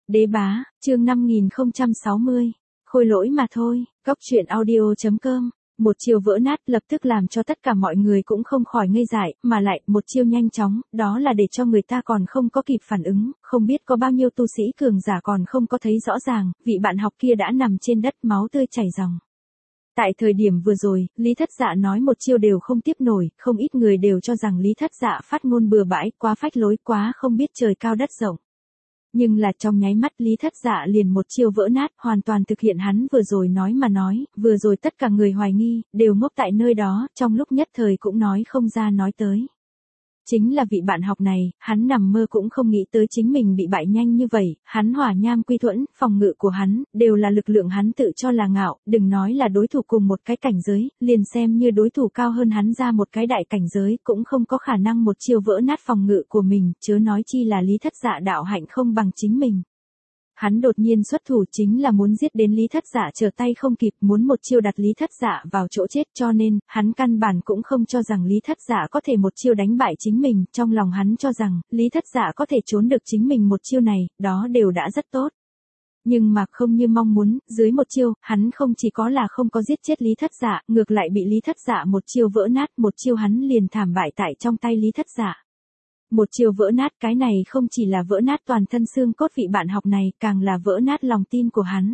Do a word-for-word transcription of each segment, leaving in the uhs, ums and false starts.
Đế bá, chương năm nghìn không trăm sáu mươi. Khôi lỗi mà thôi, góc truyện audio chấm com. Một chiêu vỡ nát lập tức làm cho tất cả mọi người cũng không khỏi ngây dại, mà lại một chiêu nhanh chóng, đó là để cho người ta còn không có kịp phản ứng, không biết có bao nhiêu tu sĩ cường giả còn không có thấy rõ ràng, vị bạn học kia đã nằm trên đất máu tươi chảy ròng. Tại thời điểm vừa rồi, Lý Thất Dạ nói một chiêu đều không tiếp nổi, không ít người đều cho rằng Lý Thất Dạ phát ngôn bừa bãi, quá phách lối, quá không biết trời cao đất rộng. Nhưng là trong nháy mắt Lý Thất Dạ liền một chiêu vỡ nát, hoàn toàn thực hiện hắn vừa rồi nói mà nói, vừa rồi tất cả người hoài nghi, đều ngốc tại nơi đó, trong lúc nhất thời cũng nói không ra nói tới. Chính là vị bạn học này, hắn nằm mơ cũng không nghĩ tới chính mình bị bại nhanh như vậy, hắn hỏa nham quy thuẫn, phòng ngự của hắn, đều là lực lượng hắn tự cho là ngạo, đừng nói là đối thủ cùng một cái cảnh giới, liền xem như đối thủ cao hơn hắn ra một cái đại cảnh giới, cũng không có khả năng một chiêu vỡ nát phòng ngự của mình, chớ nói chi là Lý Thất Dạ đạo hạnh không bằng chính mình. Hắn đột nhiên xuất thủ chính là muốn giết đến Lý Thất Dạ trở tay không kịp, muốn một chiêu đặt Lý Thất Dạ vào chỗ chết, cho nên, hắn căn bản cũng không cho rằng Lý Thất Dạ có thể một chiêu đánh bại chính mình, trong lòng hắn cho rằng, Lý Thất Dạ có thể trốn được chính mình một chiêu này, đó đều đã rất tốt. Nhưng mà không như mong muốn, dưới một chiêu, hắn không chỉ có là không có giết chết Lý Thất Dạ, ngược lại bị Lý Thất Dạ một chiêu vỡ nát, một chiêu hắn liền thảm bại tại trong tay Lý Thất Dạ. Một chiêu vỡ nát, cái này không chỉ là vỡ nát toàn thân xương cốt vị bạn học này, càng là vỡ nát lòng tin của hắn.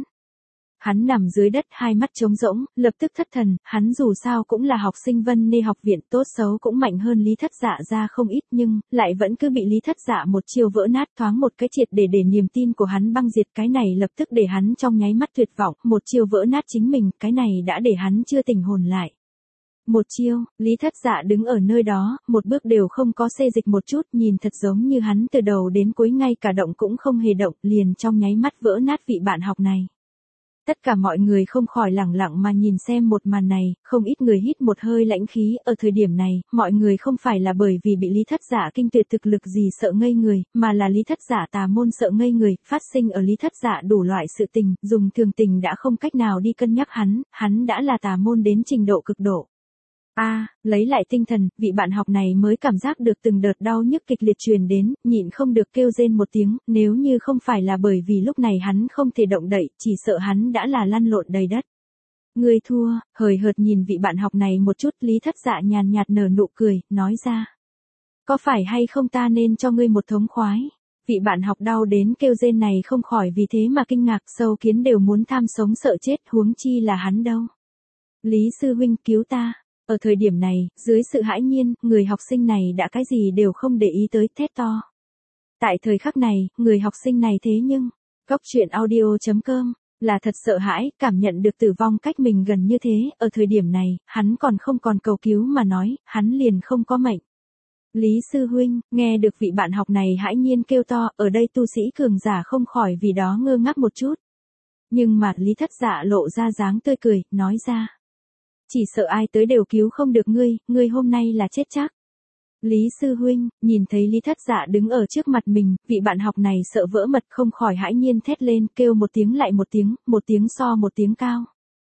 Hắn nằm dưới đất hai mắt trống rỗng, lập tức thất thần, hắn dù sao cũng là học sinh Vân Nê học viện, tốt xấu cũng mạnh hơn Lý Thất Dạ ra không ít, nhưng lại vẫn cứ bị Lý Thất Dạ một chiêu vỡ nát, thoáng một cái triệt để để niềm tin của hắn băng diệt, cái này lập tức để hắn trong nháy mắt tuyệt vọng, một chiêu vỡ nát chính mình, cái này đã để hắn chưa tỉnh hồn lại. Một chiêu, Lý Thất Dạ đứng ở nơi đó, một bước đều không có xê dịch một chút, nhìn thật giống như hắn từ đầu đến cuối ngay cả động cũng không hề động, liền trong nháy mắt vỡ nát vị bạn học này. Tất cả mọi người không khỏi lẳng lặng mà nhìn xem một màn này, không ít người hít một hơi lãnh khí, ở thời điểm này, mọi người không phải là bởi vì bị Lý Thất Dạ kinh tuyệt thực lực gì sợ ngây người, mà là Lý Thất Dạ tà môn sợ ngây người, phát sinh ở Lý Thất Dạ đủ loại sự tình, dùng thường tình đã không cách nào đi cân nhắc hắn, hắn đã là tà môn đến trình độ cực độ. A, à, lấy lại tinh thần, vị bạn học này mới cảm giác được từng đợt đau nhức kịch liệt truyền đến, nhịn không được kêu rên một tiếng, nếu như không phải là bởi vì lúc này hắn không thể động đậy, chỉ sợ hắn đã là lăn lộn đầy đất. Ngươi thua, hời hợt nhìn vị bạn học này một chút, Lý Thất Dạ nhàn nhạt nở nụ cười, nói ra. Có phải hay không ta nên cho ngươi một thống khoái? Vị bạn học đau đến kêu rên này không khỏi vì thế mà kinh ngạc, sâu kiến đều muốn tham sống sợ chết, huống chi là hắn đâu. Lý sư huynh cứu ta. Ở thời điểm này, dưới sự hãi nhiên, người học sinh này đã cái gì đều không để ý tới, thét to. Tại thời khắc này, người học sinh này thế nhưng, góc truyện audio chấm com, là thật sợ hãi, cảm nhận được tử vong cách mình gần như thế, ở thời điểm này, hắn còn không còn cầu cứu mà nói, hắn liền không có mệnh. Lý sư huynh, nghe được vị bạn học này hãi nhiên kêu to, ở đây tu sĩ cường giả không khỏi vì đó ngơ ngác một chút. Nhưng mà Lý Thất Dạ lộ ra dáng tươi cười, nói ra. Chỉ sợ ai tới đều cứu không được ngươi, ngươi hôm nay là chết chắc. Lý sư huynh, nhìn thấy Lý Thất Dạ đứng ở trước mặt mình, vị bạn học này sợ vỡ mật không khỏi hãi nhiên thét lên, kêu một tiếng lại một tiếng, một tiếng so một tiếng cao.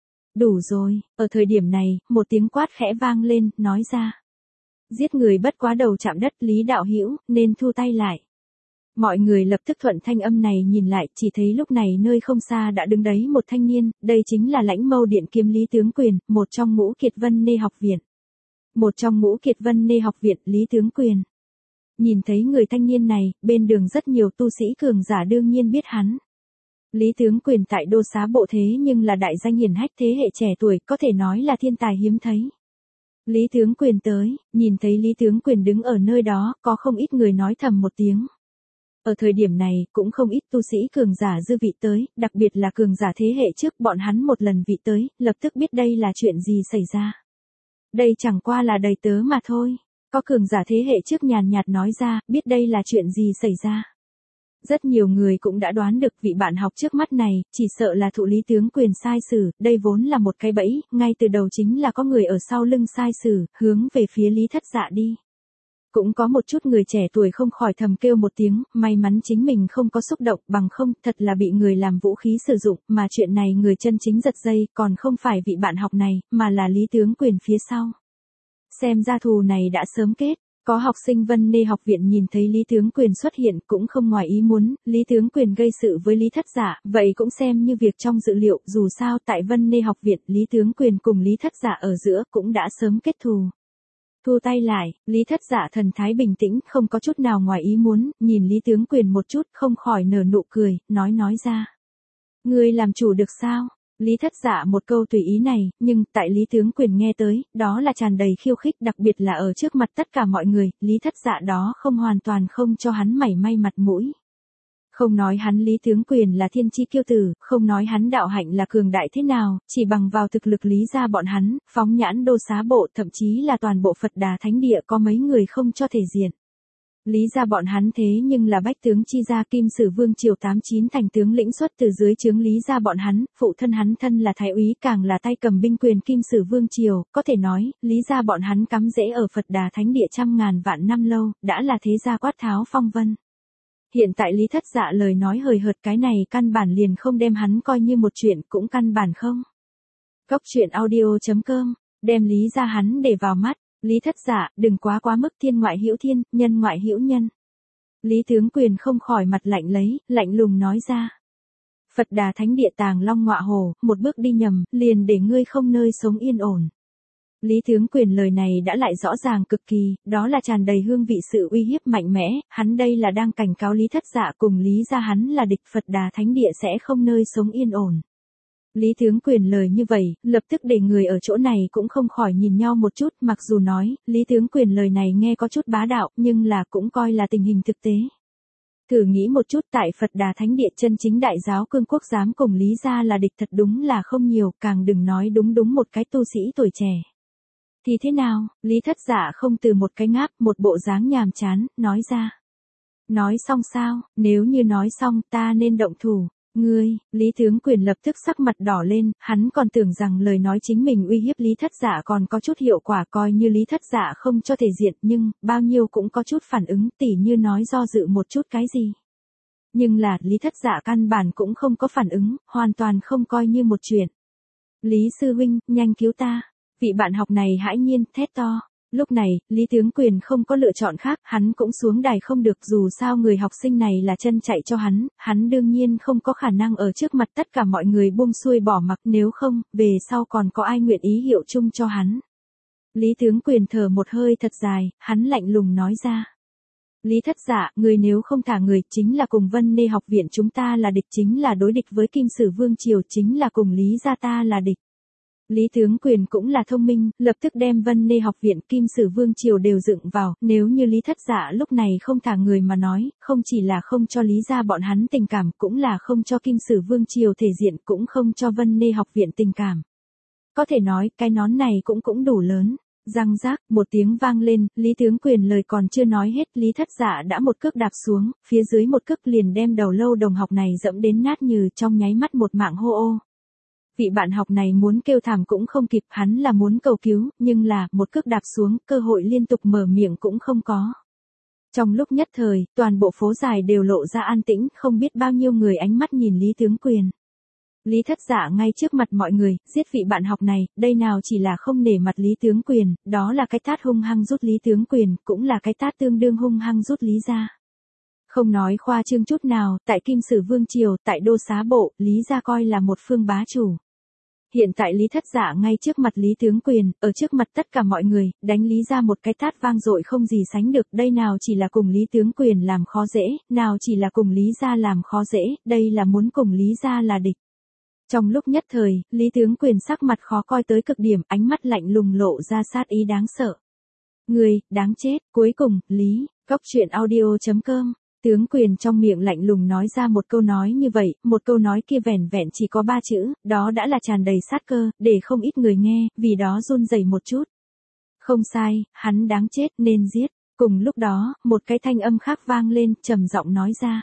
Đủ rồi, ở thời điểm này, một tiếng quát khẽ vang lên, nói ra. Giết người bất quá đầu chạm đất, Lý đạo hữu nên thu tay lại. Mọi người lập tức thuận thanh âm này nhìn lại, chỉ thấy lúc này nơi không xa đã đứng đấy một thanh niên, đây chính là Lãnh Mâu Điện Kiếm Lý Tướng Quyền, một trong ngũ kiệt Vân Nê học viện. Một trong ngũ kiệt Vân Nê học viện, Lý Tướng Quyền. Nhìn thấy người thanh niên này, bên đường rất nhiều tu sĩ cường giả đương nhiên biết hắn. Lý Tướng Quyền tại Đô Xá Bộ thế nhưng là đại danh hiển hách thế hệ trẻ tuổi, có thể nói là thiên tài hiếm thấy. Lý Tướng Quyền tới, nhìn thấy Lý Tướng Quyền đứng ở nơi đó, có không ít người nói thầm một tiếng. Ở thời điểm này, cũng không ít tu sĩ cường giả dư vị tới, đặc biệt là cường giả thế hệ trước, bọn hắn một lần vị tới, lập tức biết đây là chuyện gì xảy ra. Đây chẳng qua là đầy tớ mà thôi. Có cường giả thế hệ trước nhàn nhạt nói ra, biết đây là chuyện gì xảy ra. Rất nhiều người cũng đã đoán được vị bạn học trước mắt này, chỉ sợ là thụ Lý Tướng Quyền sai sử, đây vốn là một cái bẫy, ngay từ đầu chính là có người ở sau lưng sai sử, hướng về phía Lý Thất Dạ đi. Cũng có một chút người trẻ tuổi không khỏi thầm kêu một tiếng, may mắn chính mình không có xúc động, bằng không, thật là bị người làm vũ khí sử dụng, mà chuyện này người chân chính giật dây, còn không phải vị bạn học này, mà là Lý Tướng Quyền phía sau. Xem ra thù này đã sớm kết, Có học sinh Vân Nê học viện nhìn thấy Lý Tướng Quyền xuất hiện cũng không ngoài ý muốn, Lý Tướng Quyền gây sự với Lý Thất Dạ, vậy cũng xem như việc trong dự liệu, dù sao tại Vân Nê học viện, Lý Tướng Quyền cùng Lý Thất Dạ ở giữa cũng đã sớm kết thù. Thu tay lại, Lý Thất Dạ thần thái bình tĩnh, không có chút nào ngoài ý muốn, nhìn Lý Tướng Quyền một chút, không khỏi nở nụ cười, nói nói ra. Ngươi làm chủ được sao? Lý Thất Dạ một câu tùy ý này, nhưng tại Lý Tướng Quyền nghe tới, đó là tràn đầy khiêu khích, đặc biệt là ở trước mặt tất cả mọi người, Lý Thất Dạ đó không hoàn toàn không cho hắn mảy may mặt mũi. Không nói hắn Lý Tướng Quyền là thiên chi kiêu tử, không nói hắn đạo hạnh là cường đại thế nào, chỉ bằng vào thực lực Lý gia bọn hắn, phóng nhãn đô xá bộ, thậm chí là toàn bộ Phật Đà Thánh Địa có mấy người không cho thể diện. Lý gia bọn hắn thế nhưng là bách tướng chi gia Kim Sử Vương triều tám chín thành tướng lĩnh xuất từ dưới trướng Lý gia bọn hắn, phụ thân hắn thân là thái úy càng là tay cầm binh quyền Kim Sử Vương triều, có thể nói, Lý gia bọn hắn cắm rễ ở Phật Đà Thánh Địa trăm ngàn vạn năm lâu, đã là thế gia quát tháo phong vân. Hiện tại Lý Thất Dạ lời nói hời hợt cái này căn bản liền không đem hắn coi như một chuyện, cũng căn bản không. Cốc truyện audio chấm com, đem Lý gia hắn để vào mắt. Lý Thất Dạ, đừng quá quá mức thiên ngoại hữu thiên, nhân ngoại hữu nhân. Lý Tướng Quyền không khỏi mặt lạnh lấy, lạnh lùng nói ra. Phật Đà Thánh Địa tàng long ngọa hồ, một bước đi nhầm, liền để ngươi không nơi sống yên ổn. Lý Tướng Quyền lời này đã lại rõ ràng cực kỳ, đó là tràn đầy hương vị sự uy hiếp mạnh mẽ, hắn đây là đang cảnh cáo Lý Thất Dạ cùng Lý gia hắn là địch, Phật Đà Thánh Địa sẽ không nơi sống yên ổn. Lý Tướng Quyền lời như vậy, lập tức để người ở chỗ này cũng không khỏi nhìn nhau một chút, mặc dù nói, Lý Tướng Quyền lời này nghe có chút bá đạo, nhưng là cũng coi là tình hình thực tế. Thử nghĩ một chút, tại Phật Đà Thánh Địa chân chính đại giáo cương quốc dám cùng Lý gia là địch thật đúng là không nhiều, càng đừng nói đúng đúng một cái tu sĩ tuổi trẻ. Thì thế nào? Lý Thất Dạ không từ một cái ngáp, một bộ dáng nhàm chán, nói ra. Nói xong sao? Nếu như nói xong, ta nên động thủ. Ngươi, Lý Tướng Quyền lập tức sắc mặt đỏ lên, hắn còn tưởng rằng lời nói chính mình uy hiếp Lý Thất Dạ còn có chút hiệu quả, coi như Lý Thất Dạ không cho thể diện, nhưng, bao nhiêu cũng có chút phản ứng, tỉ như nói do dự một chút cái gì. Nhưng là, Lý Thất Dạ căn bản cũng không có phản ứng, hoàn toàn không coi như một chuyện. Lý Sư Huynh, nhanh cứu ta. Vị bạn học này hãi nhiên, thét to. Lúc này, Lý Tướng Quyền không có lựa chọn khác, hắn cũng xuống đài không được, dù sao người học sinh này là chân chạy cho hắn, hắn đương nhiên không có khả năng ở trước mặt tất cả mọi người buông xuôi bỏ mặc, nếu không, về sau còn có ai nguyện ý hiệu chung cho hắn. Lý Tướng Quyền thở một hơi thật dài, hắn lạnh lùng nói ra. Lý Thất Dạ, người nếu không thả người, chính là cùng Vân Nê học viện chúng ta là địch, chính là đối địch với Kim Sử Vương triều, chính là cùng Lý gia ta là địch. Lý Tướng Quyền cũng là thông minh, lập tức đem Vân Nê học viện Kim Sử Vương triều đều dựng vào, nếu như Lý Thất Dạ lúc này không thả người mà nói, không chỉ là không cho Lý gia bọn hắn tình cảm, cũng là không cho Kim Sử Vương triều thể diện, cũng không cho Vân Nê học viện tình cảm. Có thể nói, cái nón này cũng cũng đủ lớn. Răng rác, một tiếng vang lên, Lý Tướng Quyền lời còn chưa nói hết, Lý Thất Dạ đã một cước đạp xuống, phía dưới một cước liền đem đầu lâu đồng học này dẫm đến nát như trong nháy mắt một mạng hô ô. Vị bạn học này muốn kêu thảm cũng không kịp, hắn là muốn cầu cứu, nhưng là, một cước đạp xuống, cơ hội liên tục mở miệng cũng không có. Trong lúc nhất thời, toàn bộ phố dài đều lộ ra an tĩnh, không biết bao nhiêu người ánh mắt nhìn Lý Tướng Quyền. Lý Thất Dạ ngay trước mặt mọi người, giết vị bạn học này, đây nào chỉ là không nể mặt Lý Tướng Quyền, đó là cái tát hung hăng rút Lý Tướng Quyền, cũng là cái tát tương đương hung hăng rút Lý gia. Không nói khoa trương chút nào, tại Kim Sử Vương triều, tại đô xá bộ, Lý gia coi là một phương bá chủ. Hiện tại Lý Thất Dạ ngay trước mặt Lý Tướng Quyền, ở trước mặt tất cả mọi người, đánh Lý gia một cái tát vang dội không gì sánh được, đây nào chỉ là cùng Lý Tướng Quyền làm khó dễ, nào chỉ là cùng Lý gia làm khó dễ, đây là muốn cùng Lý gia là địch. Trong lúc nhất thời, Lý Tướng Quyền sắc mặt khó coi tới cực điểm, ánh mắt lạnh lùng lộ ra sát ý đáng sợ. Người, đáng chết, cuối cùng, Lý, cốc truyện audio chấm com. Tướng Quyền trong miệng lạnh lùng nói ra một câu nói như vậy, một câu nói kia vẻn vẹn chỉ có ba chữ, đó đã là tràn đầy sát cơ, để không ít người nghe, vì đó run rẩy một chút. Không sai, hắn đáng chết nên giết. Cùng lúc đó, một cái thanh âm khác vang lên, trầm giọng nói ra.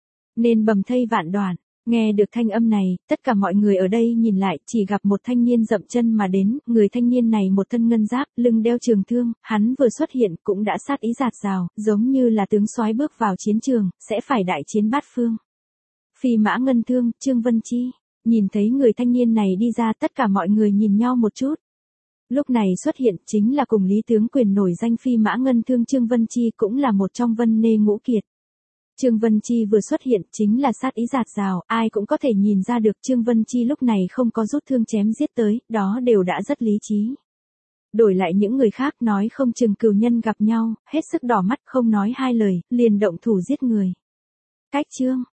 Nên bầm thây vạn đoạn. Nghe được thanh âm này, tất cả mọi người ở đây nhìn lại, chỉ gặp một thanh niên dậm chân mà đến, người thanh niên này một thân ngân giáp, lưng đeo trường thương, hắn vừa xuất hiện cũng đã sát ý rạt rào, giống như là tướng soái bước vào chiến trường, sẽ phải đại chiến bát phương. Phi mã ngân thương, Trương Vân Chi, nhìn thấy người thanh niên này đi ra, tất cả mọi người nhìn nhau một chút. Lúc này xuất hiện chính là cùng Lý tướng quyền nổi danh phi mã ngân thương Trương Vân Chi, cũng là một trong Vân Nê ngũ kiệt. Trương Vân Chi vừa xuất hiện chính là sát ý dạt dào, ai cũng có thể nhìn ra được Trương Vân Chi lúc này không có rút thương chém giết tới, đó đều đã rất lý trí. Đổi lại những người khác nói không chừng cừu nhân gặp nhau, hết sức đỏ mắt không nói hai lời, liền động thủ giết người. Cách Trương